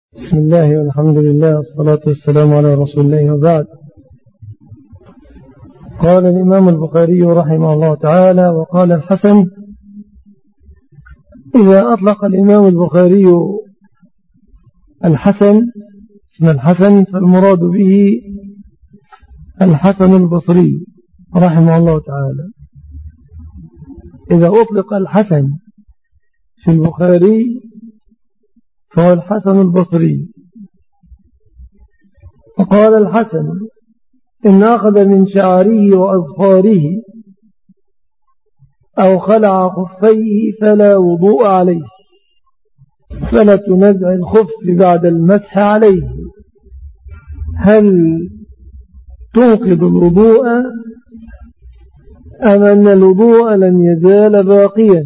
بسم الله والحمد لله والصلاة والسلام على رسول الله وبعد. قال الإمام البخاري رحمه الله تعالى: وقال الحسن. إذا أطلق الإمام البخاري الحسن اسم الحسن فالمراد به الحسن البصري رحمه الله تعالى. إذا أطلق الحسن في البخاري فهو الحسن البصري. وقال الحسن: إن أخذ من شعره وأظفاره أو خلع خفيه فلا وضوء عليه، فلا تنزع الخف بعد المسح عليه. هل تنقض الوضوء أم أن الوضوء لن يزال باقيا؟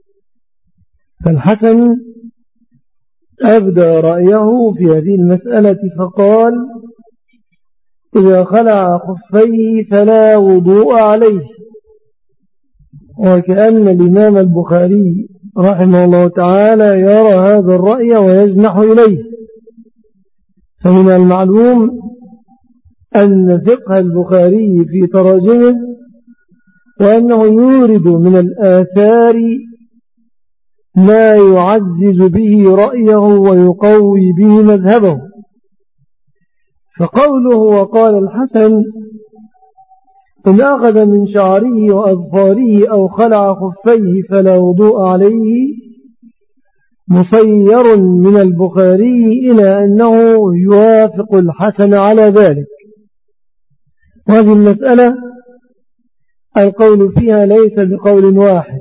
فالحسن أبدى رأيه في هذه المسألة فقال: إذا خلع خفيه فلا وضوء عليه. وكأن الإمام البخاري رحمه الله تعالى يرى هذا الرأي ويجنح إليه. فمن المعلوم أن فقه البخاري في تراجمه وأنه يورد من الآثار ما يعزز به رأيه ويقوي به مذهبه. فقوله وقال الحسن: إن أخذ من شعره وأظفاره أو خلع خفيه فلا وضوء عليه، مصير من البخاري إلى أنه يوافق الحسن على ذلك. وهذه المسألة القول فيها ليس بقول واحد،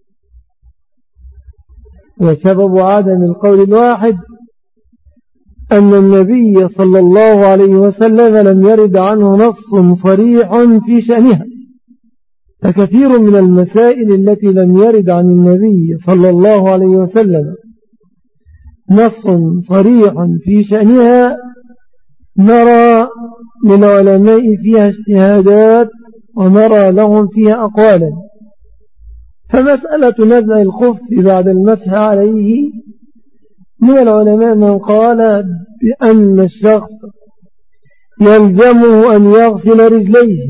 وسبب عدم القول الواحد أن النبي صلى الله عليه وسلم لم يرد عنه نص صريح في شأنها. فكثير من المسائل التي لم يرد عن النبي صلى الله عليه وسلم نص صريح في شأنها نرى للعلماء فيها اجتهادات ونرى لهم فيها أقوالا. فمسألة نزع الخف بعد المسح عليه، من العلماء من قال بأن الشخص يلزمه أن يغسل رجليه،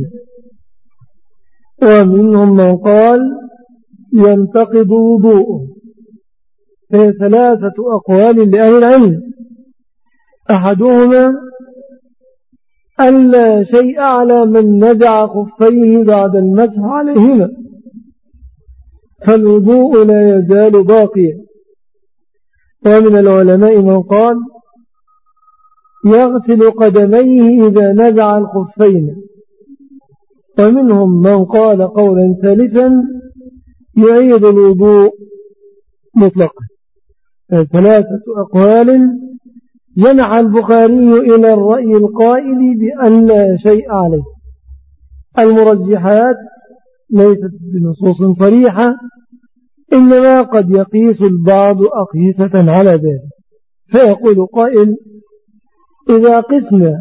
ومنهم من قال ينتقض وضوءه. فهي ثلاثة أقوال لأهل العلم. أحدهما أن لا شيء على من نزع خفيه بعد المسح عليهما، فالوضوء لا يزال باقيا. ومن العلماء من قال يغسل قدميه إذا نزع الخفين. ومنهم من قال قولا ثالثا يعيد الوضوء مطلقا. ثلاثة أقوال جنح البخاري إلى الرأي القائل بأن لا شيء عليه. المرجحات ليست بنصوص صريحة، إنما قد يقيس البعض أقيسة على ذلك. فيقول قائل: إذا قسنا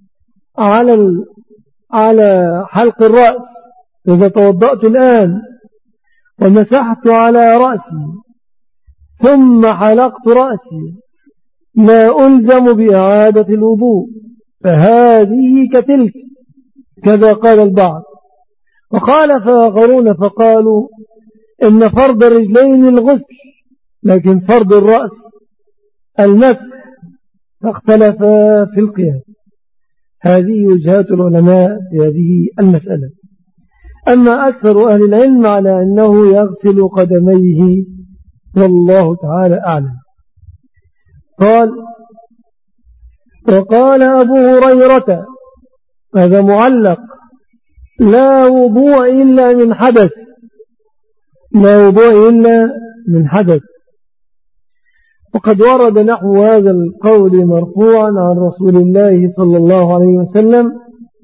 على حلق الرأس، إذا توضأت الآن ومسحت على رأسي ثم حلقت رأسي لا ألزم بإعادة الوضوء، فهذه كتلك، كذا قال البعض. وخالف آخرون فقالوا إن فرض الرجلين الغسل، لكن فرض الرأس المسح، فاختلفا في القياس. هذه وجهات العلماء في هذه المسألة. أما أكثر أهل العلم على أنه يغسل قدميه، والله تعالى أعلم. وقال أبو هريرة، هذا معلق: لا وضوء إلا من حدث، لا وضوء إلا من حدث. وقد ورد نحو هذا القول مرفوعا عن رسول الله صلى الله عليه وسلم: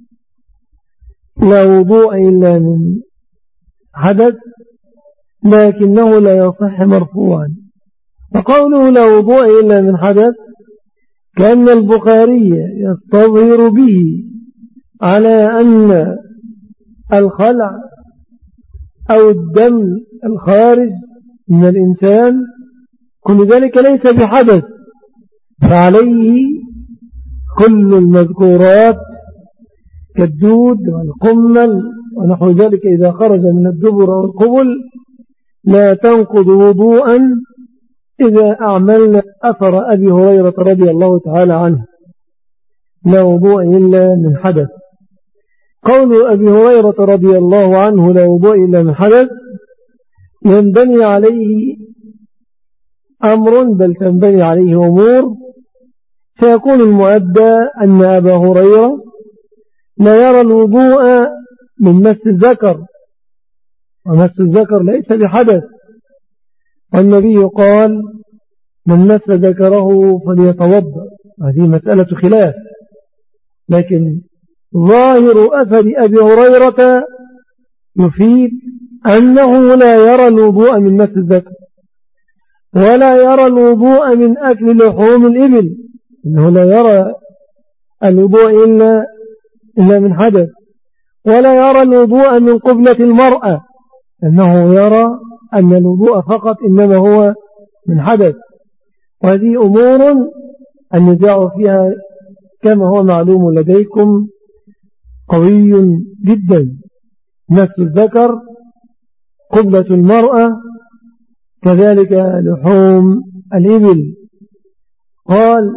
لا وضوء إلا من حدث، لكنه لا يصح مرفوعا. فقوله لا وضوء إلا من حدث كأن البخاري يستظهر به على أن الخلع أو الدم الخارج من الإنسان كل ذلك ليس بحدث، فعليه كل المذكورات كالدود والقمل ونحو ذلك إذا خرج من الدبر والقبل لا تنقض وضوءا إذا أعملنا أثر أبي هريرة رضي الله تعالى عنه لا وضوء إلا من حدث. قول أبي هريرة رضي الله عنه لا وضوء إلا من حدث ينبني عليه أمر بل تنبني عليه أمور، فيكون المؤدى أن أبا هريرة لا يرى الوضوء من مس الذكر، ومس الذكر ليس بحدث، والنبي قال من مس ذكره فليتوضأ. هذه مسألة خلاف، لكن ظاهر أثر أبي هريرة يفيد أنه لا يرى الوضوء من مس الذكر ولا يرى الوضوء من أكل لحوم الإبل، إنه لا يرى الوضوء إلا من حدث، ولا يرى الوضوء من قبلة المرأة، إنه يرى أن الوضوء فقط إنما هو من حدث. وهذه أمور النزاع فيها كما هو معلوم لديكم قوي جدا، مس الذكر، قبلة المرأة، كذلك لحوم الإبل. قال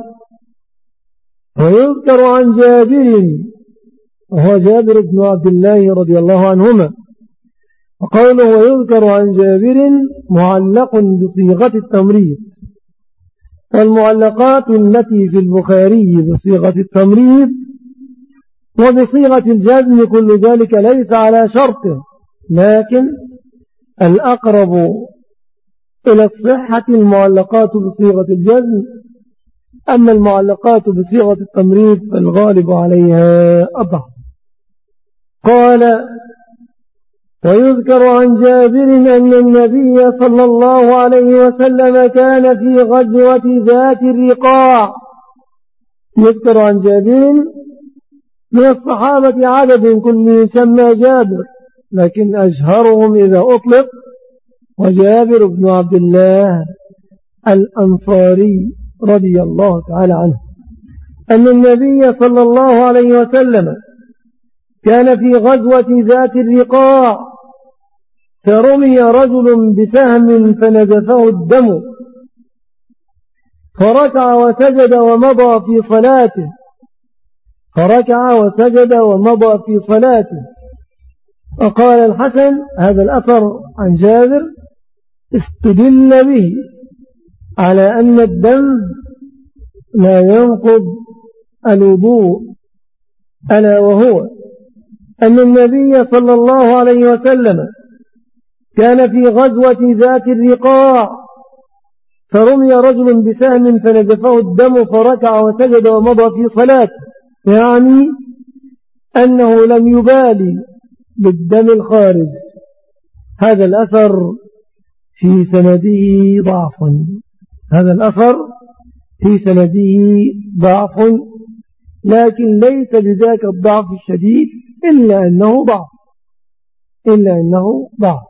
ويذكر عن جابر، وهو جابر بن عبد الله رضي الله عنهما، وقوله ويذكر عن جابر معلق بصيغة التمريض، والمعلقات التي في البخاري بصيغة التمريض وبصيغة الجزم كل ذلك ليس على شرطه، لكن الأقرب إلى الصحة المعلقات بصيغة الجزم، أما المعلقات بصيغة التمريض فالغالب عليها الضعف. قال ويذكر عن جابر أن النبي صلى الله عليه وسلم كان في غزوة ذات الرقاع. يذكر عن جابر من الصحابة عدد كل يسمى جابر، لكن أشهرهم إذا أطلق وجابر بن عبد الله الأنصاري رضي الله تعالى عنه، أن النبي صلى الله عليه وسلم كان في غزوة ذات الرقاع فرمي رجل بسهم فنزفه الدم، فركع وسجد ومضى في صلاته، وقال الحسن هذا الأثر عن جابر استدل به على أن الدم لا ينقض الوضوء، ألا وهو أن النبي صلى الله عليه وسلم كان في غزوة ذات الرقاع فرمي رجل بسهم فنزفه الدم فركع وسجد ومضى في صلاته، يعني أنه لم يبالي بالدم الخارج. هذا الأثر في سنده ضعف، لكن ليس بذاك الضعف الشديد إلا أنه ضعف.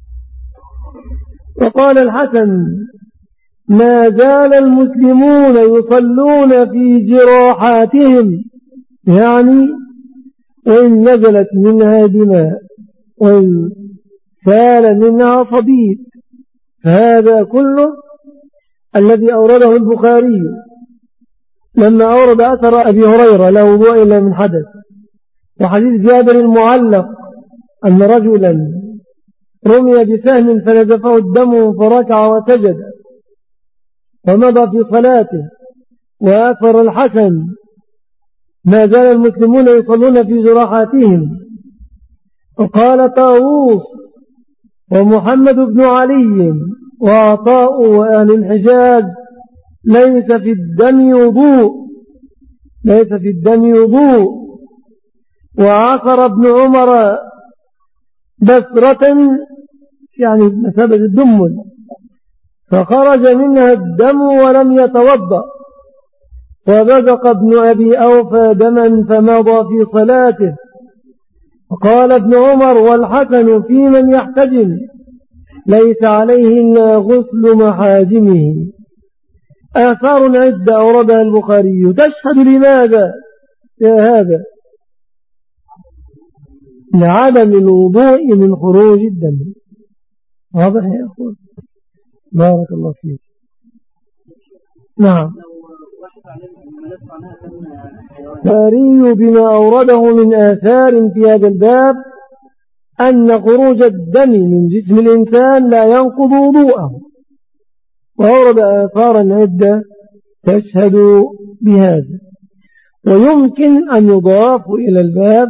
وقال الحسن ما زال المسلمون يصلون في جراحاتهم، يعني وإن نزلت منها دماء وإن سال منها صديد. فهذا كله الذي أورده البخاري لما أورد أثر أبي هريرة لا وضوء إلا من حدث، وحديث جابر المعلق أن رجلا رمي بسهم فنزفه الدم فركع وسجد ومضى في صلاته، وأثر الحسن ما زال المسلمون يصلون في جراحاتهم. وقال طاووس ومحمد بن علي وعطاء وأهل الحجاز ليس في الدم وضوء. وعثر ابن عمر بثرة يعني مثابة الدم فخرج منها الدم ولم يتوضأ، وبدق ابن أبي أوفى دما فمضى في صلاته. وقال ابن عمر والحسن في من يحتجم ليس عليه إلا غسل محاجمه، آثار عدة أوردها البخاري تشهد لماذا يا هذا؟ لعدم الوضوء من خروج الدم. واضح يا أخوان؟ بارك الله فيك. نعم. البخاري بما أورده من آثار في هذا الباب أن خروج الدم من جسم الإنسان لا ينقض وضوءه، وأورد آثارا عدة تشهد بهذا. ويمكن أن يضاف إلى الباب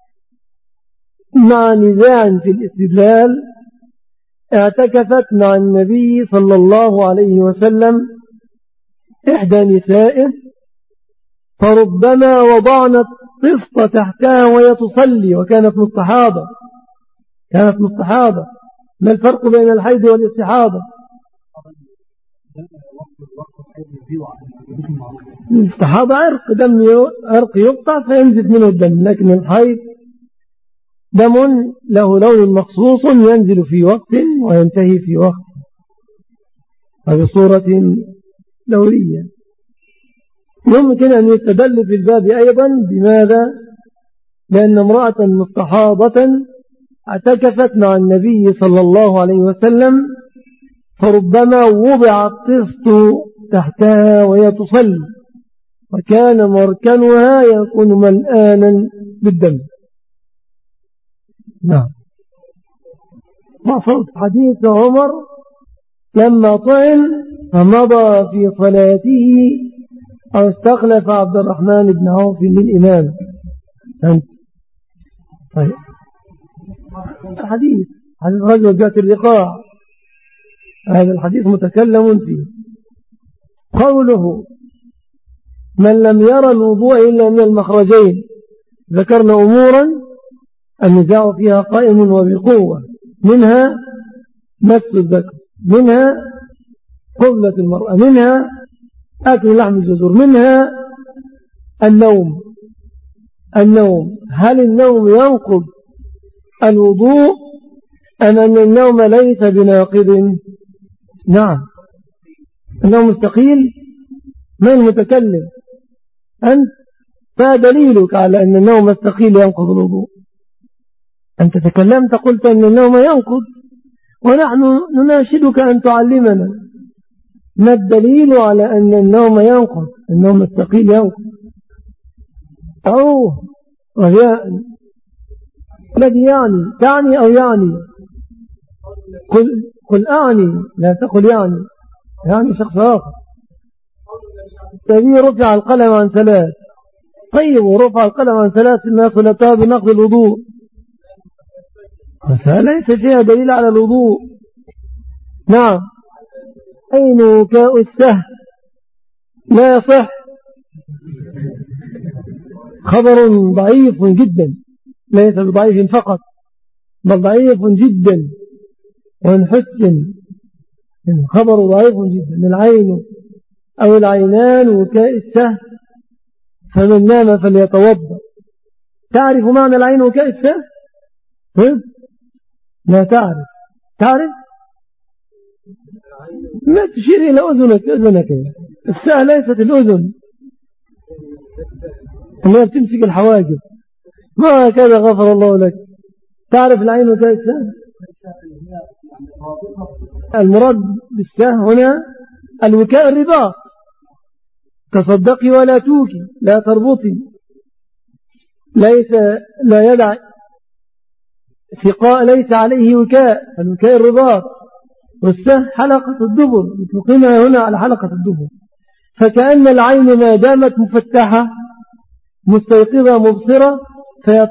مع نزاع في الاستدلال اعتكفت مع النبي صلى الله عليه وسلم إحدى نسائه، فربما وضعنا الطست تحتها وهي تصلي، وكانت مستحاضة. ما الفرق بين الحيض والاستحاضة؟ الاستحاضة عرق يقطع فينزف منه الدم، لكن الحيض دم له لون مخصوص ينزل في وقت وينتهي في وقت، وبصورة دورية. يمكن أن يستدل في الباب أيضا بماذا؟ لأن امرأة مستحاضة اعتكفت مع النبي صلى الله عليه وسلم، فربما وضع الطست تحتها وهي تصلي، وكان مركنها يكون ملآنا بالدم. نعم. وصلت حديث عمر لما طعن فمضى في صلاته أو استخلف عبد الرحمن بن عوف للإمام. طيب. حديث رجل ذات الرقاع، هذا الحديث متكلم فيه. قوله من لم يرى الوضوء إلا من المخرجين، ذكرنا أمورا النزاع فيها قائم وبقوة، منها مس الذكر، منها قبلة المرأة، منها أكل لحم الجزور، منها النوم. هل النوم ينقض الوضوء أم أن النوم ليس بناقض؟ نعم. النوم مستقيل. من المتكلم؟ أنت. فدليلك على أن النوم مستقيل ينقض الوضوء. أنت تكلمت قلت أن النوم ينقض، ونحن نناشدك أن تعلمنا ما الدليل على أن النوم ينقض، النوم مستقيل ينقض. رجاء الذي تعني أو يعني. قل أعني، لا تقل يعني شخص آخر. الذي رفع القلم عن 3. طيب، ورفع القلم عن 3 ما صلتها بنقض الوضوء، بس ليس فيها دليل على الوضوء. نعم. أين وكاء السهل؟ لا يصح. خبر ضعيف جدا، ليس بضعيف فقط بل ضعيف جدا ونحسن. الخبر ضعيف جدا. العين أو العينان وكاء السهل، فمن نام فليتوضأ. تعرف معنى العين وكاء السهل؟ لا تعرف؟ ما تشير إلى أذنك. السهل ليست الأذن اللي بتمسك الحواجب، ما هكذا غفر الله لك. تعرف العين وكاء السهل؟ المراد بالسهل هنا الوكاء، الرباط. تصدقي ولا توكي، لا تربطي، لا يدع سقاء ليس عليه وكاء، الوكاء الرباط. والسهل حلقة الدبر، يطلقونها هنا على حلقة الدبر. فكأن العين ما دامت مفتحة مستيقظة مبصرة فهي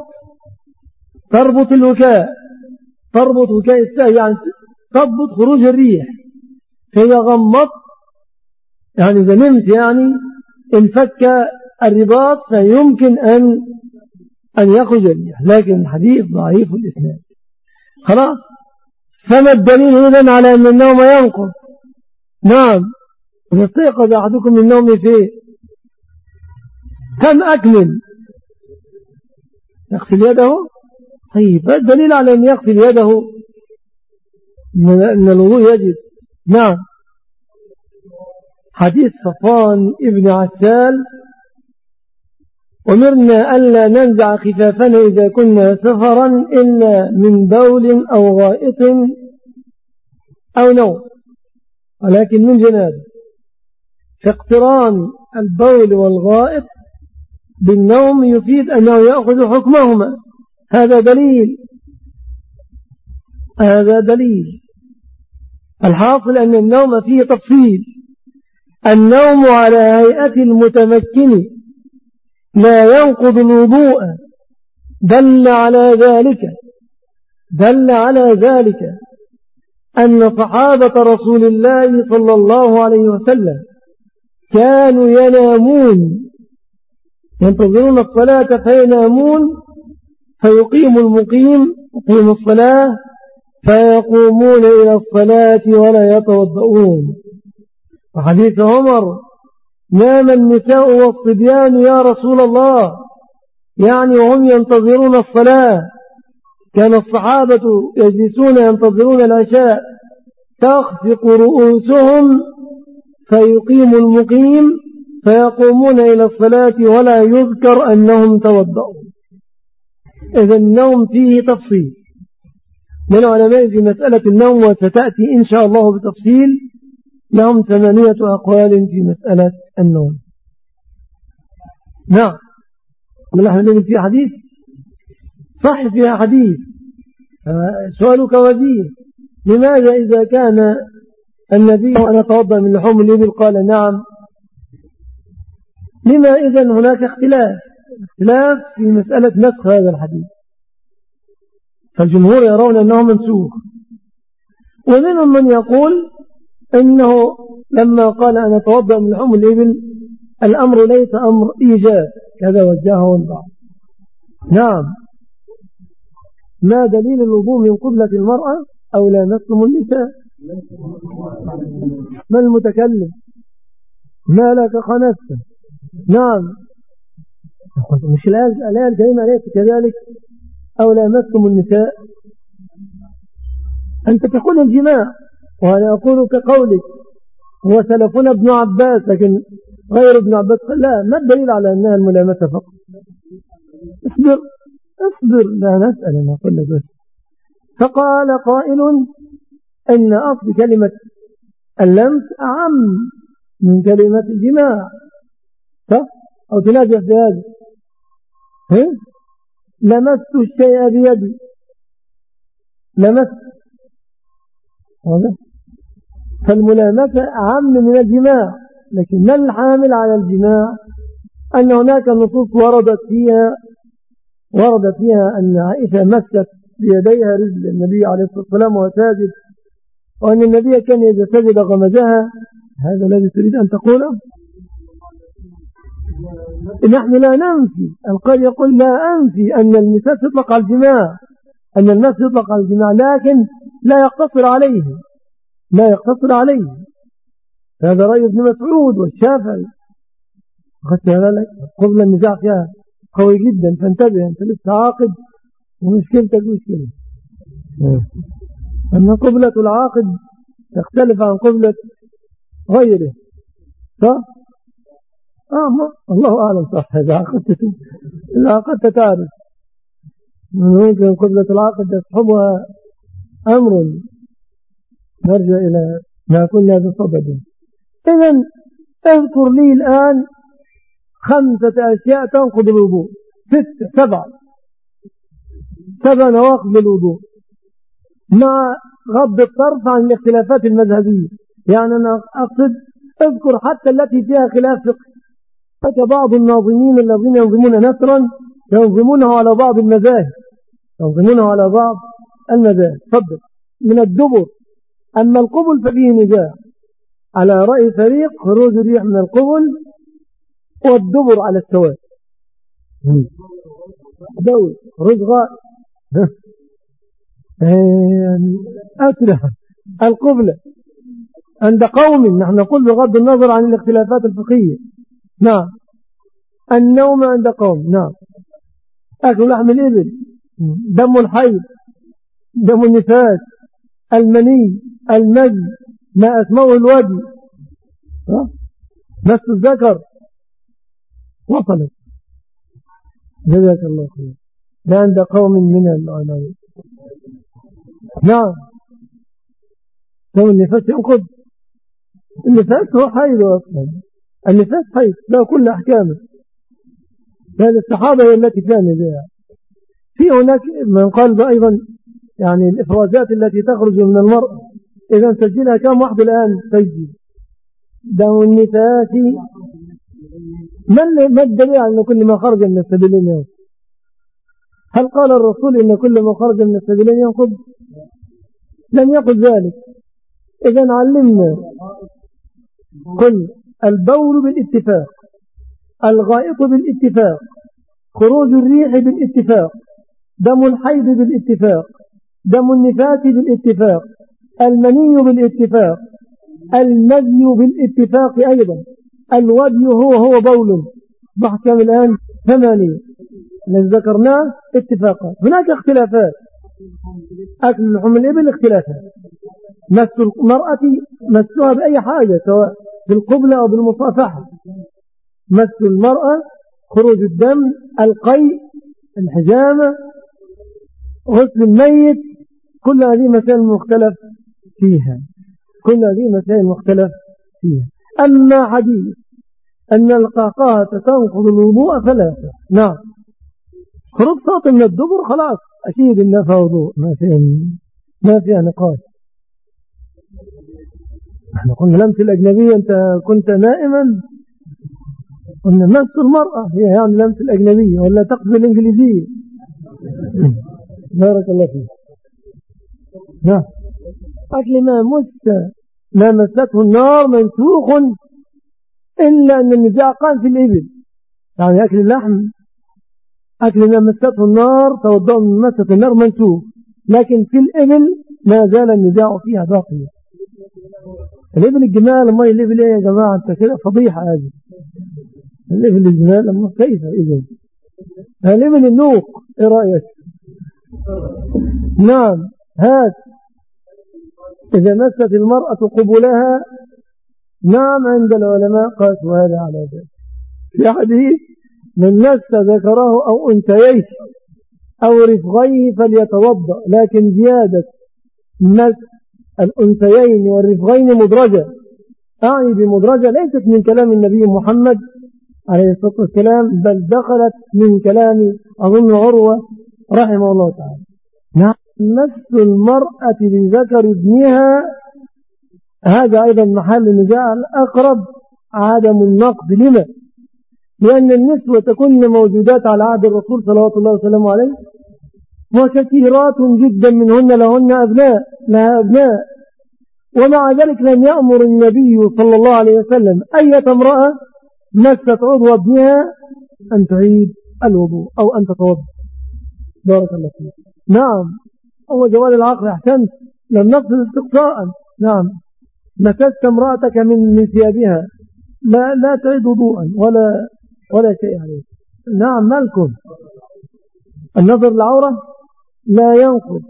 تربط الوكاء، تربط وكاء السهل، يعني تضبط خروج الريح. فإذا غمضت يعني إذا نمت انفك الرباط فيمكن أن يخرج الريح، لكن الحديث ضعيف الإسناد. خلاص. فما الدليل إذن على أن النوم ينقض؟ نعم. إذا استيقظ أحدكم من النوم فيه كم أكمل؟ يغسل يده. طيب، الدليل على أن يغسل يده أن الوضوء يجب. نعم. حديث صفوان ابن عسال: أمرنا ألا ننزع خفافنا إذا كنا سفرا إلا من بول أو غائط أو نوم، ولكن من جنابه. فاقتران البول والغائط بالنوم يفيد أنه يأخذ حكمهما. هذا دليل. الحاصل أن النوم فيه تفصيل. النوم على هيئة المتمكن لا ينقض الوضوء. دل على ذلك أن صحابة رسول الله صلى الله عليه وسلم كانوا ينتظرون الصلاة فينامون، فيقيم المقيم يقيم الصلاة فيقومون إلى الصلاة ولا يتوضؤون. وحديث عمر: نام النساء والصبيان يا رسول الله، يعني وهم ينتظرون الصلاة. كان الصحابة يجلسون ينتظرون العشاء تخفق رؤوسهم فيقيم المقيم فيقومون إلى الصلاة ولا يذكر أنهم توضؤوا. إذا النوم فيه تفصيل من العلماء في مسألة النوم، وستأتي إن شاء الله بتفصيل. لهم 8 أقوال في مسألة النوم. نعم، نحن فيها حديث صح، فيها حديث. سؤالك وجيه: لماذا إذا كان النبي أنا توضأ من لحوم الإبل قال نعم، لما إذن هناك اختلاف في مسألة نسخ هذا الحديث؟ فالجمهور يرون أنه منسوخ، ومنهم من يقول إنه لما قال أنا توضأ من لحوم الإبل الأمر ليس أمر إيجاب، كذا وجهه البعض. نعم. ما دليل الوضوء من قبلة المرأة أو لامستم النساء؟ ما المتكلم؟ ما لك خنفت؟ نعم، مش الآية الكريمة ليس كذلك؟ أو لامستم النساء، أنت تقول الجماع، وأنا أقول كقولك. هو سلفنا ابن عباس، لكن غير ابن عباس لا. ما الدليل على أنها الملامسة فقط؟ اصبر لا نسأل، أنا أقول لك بس. فقال قائل أن أصل كلمة اللمس أعم من كلمة الجماع، صح؟ أو تنازع في هذا. لمست الشيء بيدي، لمست هذا، فالملامسة أعم من الجماع. لكن ما الحامل على الجماع؟ أن هناك نصوص وردت فيها أن عائشة مست بيديها رجل النبي عليه الصلاة والسلام وهو ساجد، وأن النبي كان إذا سجد غمزها. هذا الذي تريد أن تقوله؟ نحن لا ننفي، القائل يقول لا أنفي أن المساس يطلق على الجماع، أن المس يطلق على الجماع، لكن لا يقتصر عليه. هذا رأي ابن مسعود والشافعي. أخذت هذا لك قبل النزاع فيها قوي جدا، فانتبه، أنت لسه عاقد ومشكلتك مشكلة. أن قبلة العاقد تختلف عن قبلة غيره، صح؟ الله أعلم صح. إذا عقدت تعرف. ممكن قبلة العقد يصحبها أمر، نرجع إلى ما كنا بصدده. إذن اذكر لي الآن 5 أشياء تنقض الوضوء، 7 نواقض الوضوء، مع غض الطرف عن الاختلافات المذهبية. يعني أنا أقصد اذكر حتى التي فيها خلاف فقهي. فكبعض الناظمين الذين ينظمون نثرا ينظمونه على بعض المذاهب. تفضل. من الدبر. أما القبل ففيه نزاع، على رأي فريق خروج الريح من القبل، والدبر على السواء. دور خروج غائب أسرع القبلة عند قوم، نحن نقول بغض النظر عن الاختلافات الفقهية. نعم. النوم عند قوم، نعم. أكل لحم الإبل، دم الحيض، دم النفاس، المني، المجد، ما أسموه الودي، مس الذكر وصلت. جزاك الله خير. ده عند قوم من العلماء. نعم. ثم النفاس ينقض. النفاس هو حيض أصلا. النفاس حيض لا كل أحكامه. هذه الصحابة هي التي كان بها. في هناك من قال أيضا يعني الإفرازات التي تخرج من المرء إذا سجلها كم واحد الآن سجل دم النفاس. ما الدليل على أن كل ما خرج من السبيلين ينقض؟ هل قال الرسول إن كل ما خرج من السبيلين ينقض؟ لم يقل ذلك. إذا علمنا قل البول بالاتفاق، الغائط بالاتفاق، خروج الريح بالاتفاق، دم الحيض بالاتفاق، دم النفاس بالاتفاق، المني بالاتفاق، المذي بالاتفاق أيضا، الودي هو بول. بحكم الآن 8 الذي ذكرناه اتفاقا. هناك اختلافات. أكل لحوم الإبل اختلافات. مس المرأة مسها بأي حاجة سواء بالقبلة أو بالمصافحة. مس المرأة، خروج الدم، القيء، الحجامة، غسل الميت، كل هذه مسائل مختلف فيها. كل هذه مسائل مختلف فيها. أما حديث أن القعقاعة تنقض الوضوء ثلاثة. نعم. خروج صوت من الدبر خلاص أكيد إنها فيها وضوء، ما فيها نقاش. احنا قلنا لمس الأجنبية أنت كنت نائما، قلنا مس المرأة هي يعني لمس الأجنبية ولا تقصد الإنجليزية. بارك الله فيك. نعم. أكل ما مسته النار منسوخ إلا أن النزاع قام في الإبل. يعني أكل اللحم، أكل ما مسته النار توضأ من مسة النار منسوخ، لكن في الإبل ما زال النزاع فيها باقيا. الإبل الجمال، ما الإبل إيه يا جماعة؟ أنت كده فضيحة هذه. الإبل الجمال أما كيف إذن؟ الإبل النوق إيه رأيك؟ نعم. هات إذا مست المرأة قبلها، نعم عند العلماء قاسوا هذا على ذلك. في حديث من مس ذكره أو أنثيه أو رفغيه فليتوضأ، لكن زيادة مس الأنثيين والرفغين مدرجة. أعني بمدرجة ليست من كلام النبي محمد عليه الصلاة والسلام، بل دخلت من كلام أظن عروة رحمه الله تعالى. نعم. مس المرأة بذكر ابنها هذا أيضا محل نزاع. الأقرب عدم النقض. لما؟ لأن النسوة تكون موجودات على عهد الرسول صلوات الله وسلامه عليه، وكثيرات جدا منهن لها أبناء، ومع ذلك لم يأمر النبي صلى الله عليه وسلم أية امرأة مست عضو ابنها أن تعيد الوضوء أو أن تتوضأ. بارك الله فيك. نعم. هو جوال العقل. أحسنت. لم نقصد استقصاء. نعم. مسست امرأتك من ثيابها لا تعيد وضوءا ولا شيء عليه. نعم. مالكم النظر العورة لا ينقض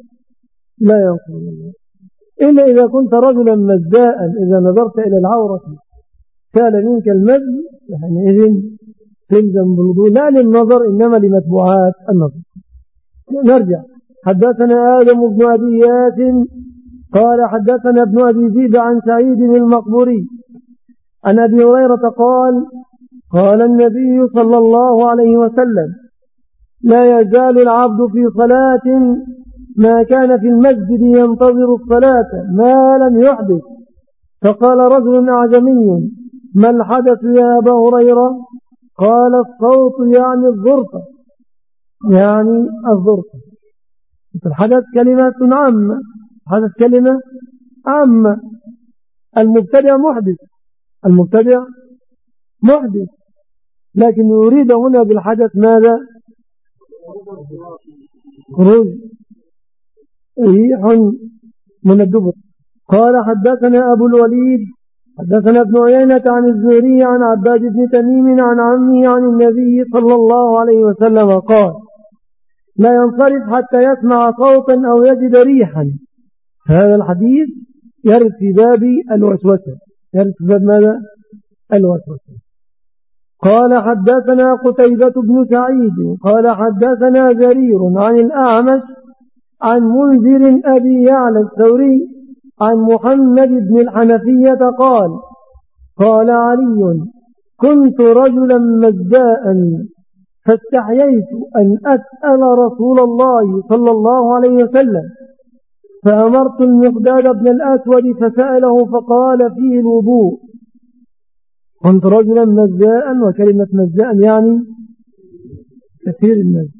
إلا إذا كنت رجلا مزداء. إذا نظرت إلى العورة كان منك المزي يعني إذن تلزم بالوضوء، لا للنظر إنما لمتبوعات النظر. نرجع. حدثنا آدم بن أبي ياس قال حدثنا ابن أبي ذئب عن سعيد المقبوري عن أبي هريرة قال النبي صلى الله عليه وسلم لا يزال العبد في صلاة ما كان في المسجد ينتظر الصلاة ما لم يحدث. فقال رجل أعجمي ما الحدث يا أبا هريرة؟ قال الصوت يعني الظرفة. الحدث كلمة عامة. الحدث كلمة عامة. المبتدع محدث، لكن يريد هنا بالحدث ماذا؟ خروج ريح من الدبر. قال حدثنا أبو الوليد حدثنا ابن عيينة عن الزهري عن عباد بن تميم عن عمه عن النبي صلى الله عليه وسلم قال لا ينصرف حتى يسمع صوتا أو يجد ريحا. هذا الحديث يرد في باب الوسوسة. يرد في باب ماذا؟ الوسوسة. قال حدثنا قتيبة بن سعيد قال حدثنا جرير عن الأعمش عن منذر أبي يعلى الثوري عن محمد بن الحنفية قال قال علي كنت رجلا مزاء فاستحييت أن أسأل رسول الله صلى الله عليه وسلم فأمرت المقداد بن الأسود فسأله فقال فيه الوضوء. كنت رجلا مزاء، وكلمة مزاء يعني كثير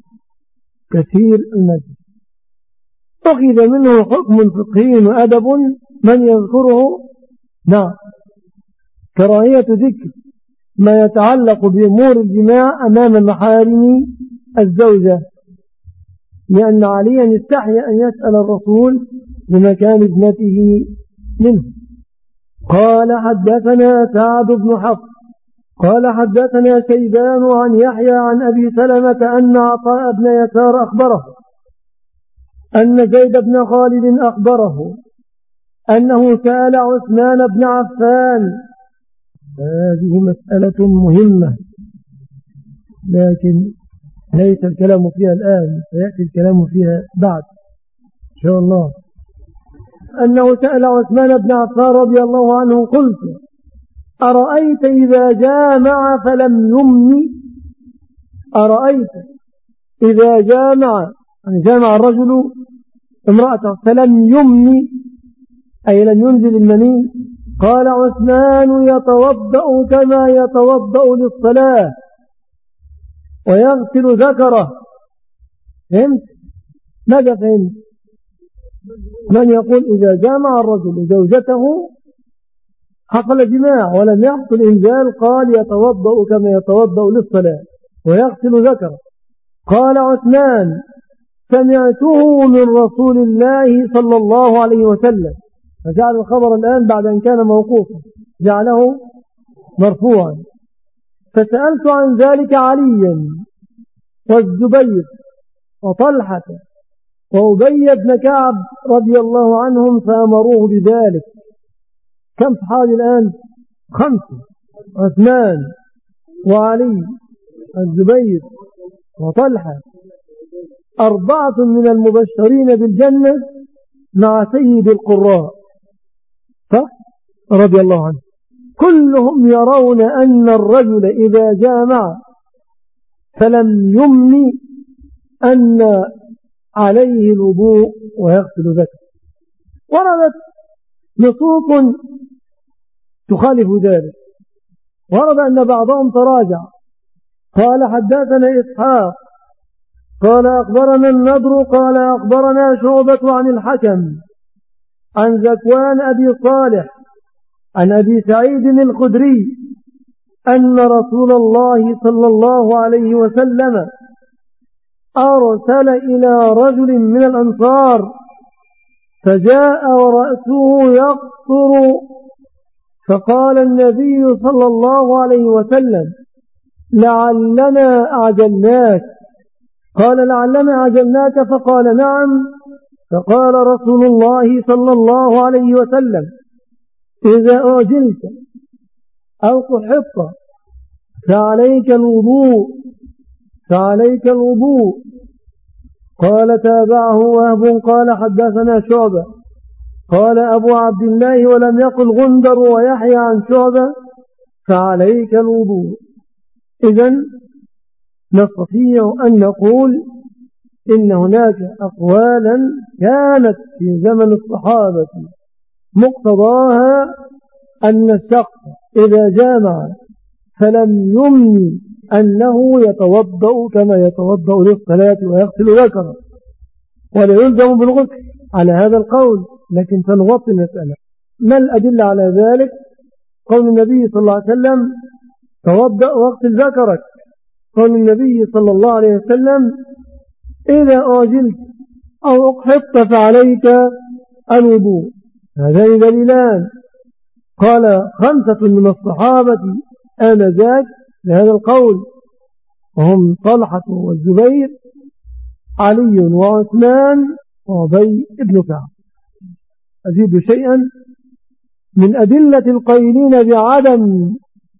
المزاء. أخذ منه حكم فقهي وأدب من يذكره نعم كراهية ذكر ما يتعلق بأمور الجماع أمام محارم الزوجة، لأن عليا استحيا أن يسأل الرسول لمكان ابنته منه. قال حدثنا سعد بن حفص قال حدثنا شيبان عن يحيى عن أبي سلمة أن عطاء بن يسار أخبره أن زيد بن خالد أخبره أنه سأل عثمان بن عفان. هذه مسألة مهمة لكن ليس الكلام فيها الآن، سيأتي الكلام فيها بعد إن شاء الله. أنه سأل عثمان بن عفان رضي الله عنه قلت أرأيت إذا جامع فلم يمن؟ أرأيت إذا جامع الرجل امرأته فلم يمن أي لم ينزل المني؟ قال عثمان يتوضأ كما يتوضأ للصلاة ويغسل ذكره. فهمت؟ ماذا فهمت؟ من يقول إذا جامع الرجل زوجته حصل جماع ولم يحصل إنزال قال يتوضأ كما يتوضأ للصلاة ويغسل ذكره. قال عثمان سمعته من رسول الله صلى الله عليه وسلم، فجعل الخبر الآن بعد أن كان موقوفا جعله مرفوعا. فسألت عن ذلك عليا والزبير وطلحة وأبي بن كعب رضي الله عنهم فأمروه بذلك. كم صحابي الآن؟ 5: عثمان وعلي الزبير وطلحة، 4 من المبشرين بالجنة مع سيد القراء رضي الله عنه. كلهم يرون أن الرجل إذا جامع فلم يمن أن عليه الوضوء ويغسل ذكره. وردت نصوص تخالف ذلك. ورد أن بعضهم تراجع. قال حدثنا إسحاق قال أخبرنا النضر قال أخبرنا شعبة عن الحكم عن ذكوان أبي صالح عن أبي سعيد الخدري أن رسول الله صلى الله عليه وسلم أرسل إلى رجل من الأنصار فجاء ورأسه يقطر، فقال النبي صلى الله عليه وسلم لعلنا أعجلناك. قال لعلنا أعجلناك؟ فقال نعم. فقال رسول الله صلى الله عليه وسلم إذا أعجلت أو قحطت فعليك الوضوء. قال تابعه وهب قال حدثنا شعبة قال أبو عبد الله ولم يقل غندر ويحيى عن شعبة فعليك الوضوء. إذن نستطيع أن نقول إن هناك أقوالا كانت في زمن الصحابة مقتضاها أن الشخص إذا جامع فلم يمن أنه يتوضأ كما يتوضأ للصلاة ويغسل ذكره ولا يلزم بالغسل على هذا القول. لكن سنغطي المسألة. ما الأدلة على ذلك؟ قول النبي صلى الله عليه وسلم توضأ واغسل ذكرك. قول النبي صلى الله عليه وسلم إذا أعجلت أو أقحطت فعليك الوضوء. هذين دليلان. قال 5 من الصحابة آنذاك لهذا القول وهم طلحة والزبير علي وعثمان وأبي بن كعب. أزيد شيئا من أدلة القائلين بعدم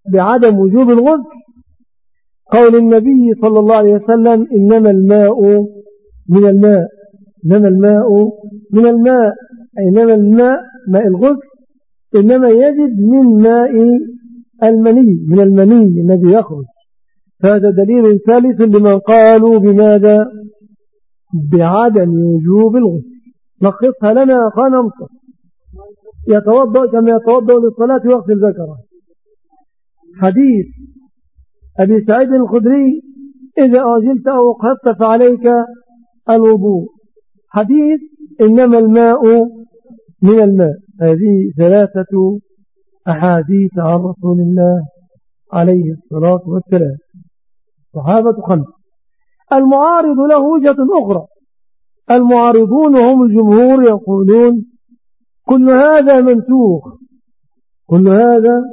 بعدم وجوب الغسل قول النبي صلى الله عليه وسلم إنما الماء من الماء، إنما الماء من الماء، إنما الماء ماء الغسل إنما يجد من ماء المني، من المني الذي يخرج. هذا دليل ثالث لمن قالوا بماذا؟ بعدم وجوب الغسل. لخصها لنا أخانا مصر. يتوضأ كما يتوضأ للصلاة ويغسل ذكره. حديث أبي سعيد الخدري إذا أجلت أو أقهدت فعليك الوضوء. حديث إنما الماء من الماء. هذه ثلاثة أحاديث عن رسول الله عليه الصلاة والسلام. صحابة 5. المعارض له وجهة أخرى. المعارضون هم الجمهور يقولون كل هذا منسوخ، كل هذا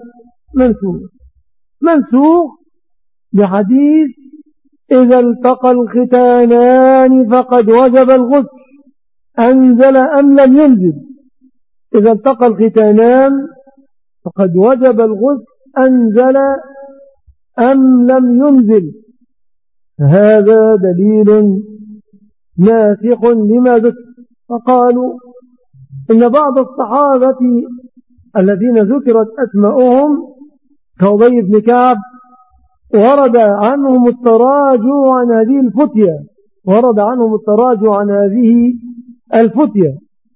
منسوخ بحديث إذا التقى الختانان فقد وجب الغسل أنزل أم لم ينزل. إذا التقى الختانان فقد وجب الغسل أنزل أم لم ينزل. هذا دليل ناسخ لما ذكر. فقالوا إن بعض الصحابة الذين ذكرت أسماؤهم كأبي بن كعب ورد عنهم التراجع عن هذه الفتية، ورد عنهم التراجع عن هذه الفتية.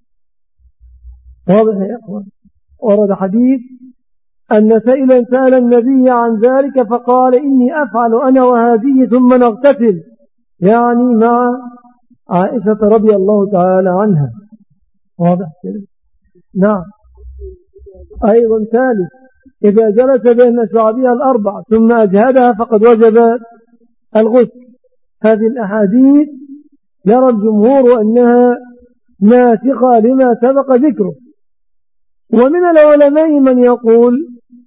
واضح يا أخوان؟ ورد حديث أن سائلا سأل النبي عن ذلك فقال إني أفعل أنا وهذه ثم نغتسل، يعني مع عائشة رضي الله تعالى عنها. واضح كده؟ نعم. أيضا ثالث إذا جلس بين شعبها الأربع ثم أجهدها فقد وجب الغسل. هذه الأحاديث يرى الجمهور أنها ناسخة لما سبق ذكره. ومن العلماء من يقول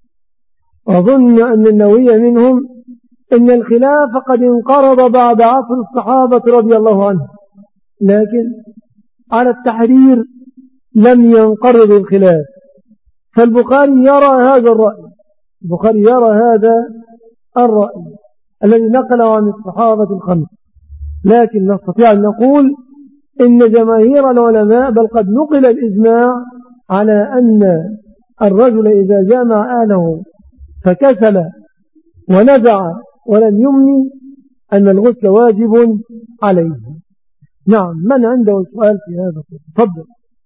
أظن أن النووي منهم إن الخلاف قد انقرض بعد عصر الصحابة رضي الله عنهم، لكن على التحرير لم ينقرض الخلاف. فالبخاري يرى هذا الرأي، البخاري يرى هذا الرأي الذي نقله عن الصحابة 5. لكن نستطيع أن نقول إن جماهير العلماء بل قد نقل الإجماع على أن الرجل إذا جامع أهله فكسل ونزع ولم يمني أن الغسل واجب عليه. نعم. من عنده سؤال في هذا؟ تفضل.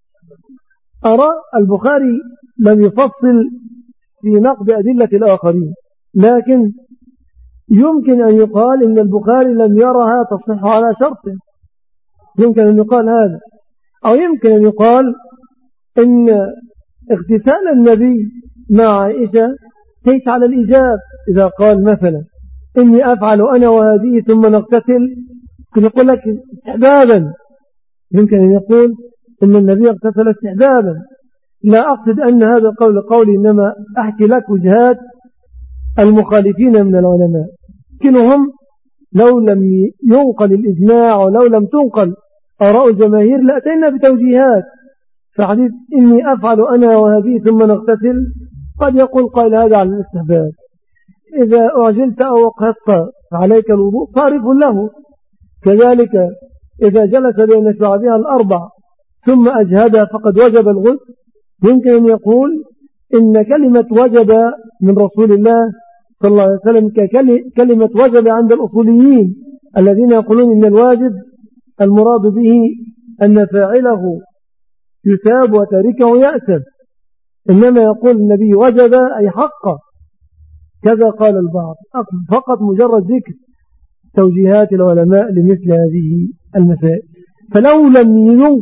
أرى البخاري لم يفصل في نقد أدلة الآخرين، لكن يمكن أن يقال إن البخاري لم يرها تصح على شرطه، يمكن أن يقال هذا، أو يمكن أن يقال إن اغتسال النبي مع عائشة ليس على الإيجاب. إذا قال مثلا إني أفعل أنا وهذه ثم نغتسل يمكن يقول لك استحبابا، يمكن أن يقول إن النبي اغتسل استحبابا. لا أقصد أن هذا القول قولي، إنما أحكي لك وجهات المخالفين من العلماء. كلهم لو لم ينقل الإجماع ولو لم تنقل آراء الجماهير لأتينا بتوجيهات. فحديث إني أفعل أنا وهذه ثم نغتسل قد يقول قائل هذا على الاستحباب. إذا أعجلت أو أقهدت فعليك الوضوء صارف له. كذلك إذا جلس بين شعبها الأربع ثم أجهدها فقد وجب الغسل. يمكن أن يقول إن كلمة وجب من رسول الله صلى الله عليه وسلم ككلمة وجب عند الأصوليين الذين يقولون إن الواجب المراد به أن فاعله يثاب وتاركه يأسف، إنما يقول النبي وجب أي حق، كذا قال البعض. فقط مجرد ذكر توجيهات العلماء لمثل هذه المسائل. فلو لم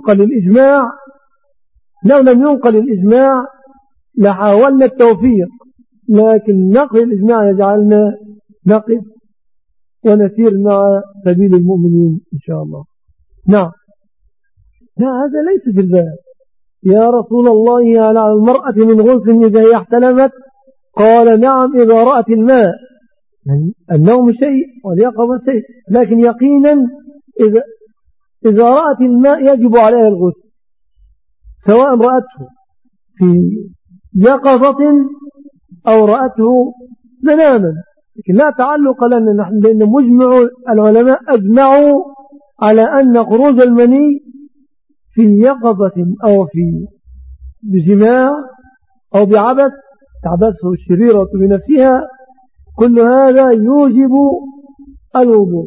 ينقل الإجماع لحاولنا التوفيق، لكن نقل الإجماع يجعلنا نقف ونسير مع سبيل المؤمنين إن شاء الله. نعم. لا، هذا ليس في الباب. يا رسول الله على المرأة من غسل إذا هي احتلمت؟ قال نعم إذا رأت الماء. يعني النوم شيء واليقظة شيء، لكن يقينا إذا رأت الماء يجب عليها الغسل، سواء رأته في يقظة أو رأته مناما، لكن لا تعلق لنا نحن، لأن مجمع العلماء أجمعوا على أن خروج المني في يقظة أو في بجماع أو بعبث تعبثه الشريرة بنفسها، كل هذا يوجب الوضوء.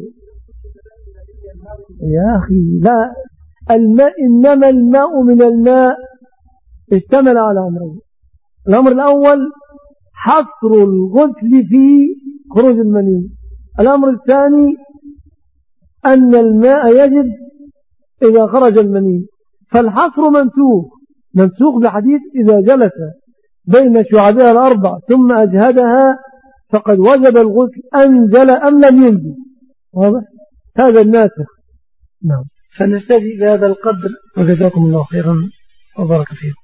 يا أخي لا، الماء إنما الماء من الماء اشتمل على أمرين. الأمر الأول حصر الغسل في خروج المني. الأمر الثاني أن الماء يجب إذا خرج المني، فالحصر منسوخ بحديث إذا جلس بين شعبها الأربع ثم أجهدها فقد وجب الغسل أنزل أم لم ينزل. واضح؟ هذا الناسخ. نعم. فنستجيب بهذا القدر، وجزاكم الله خيرا وبارك فيكم.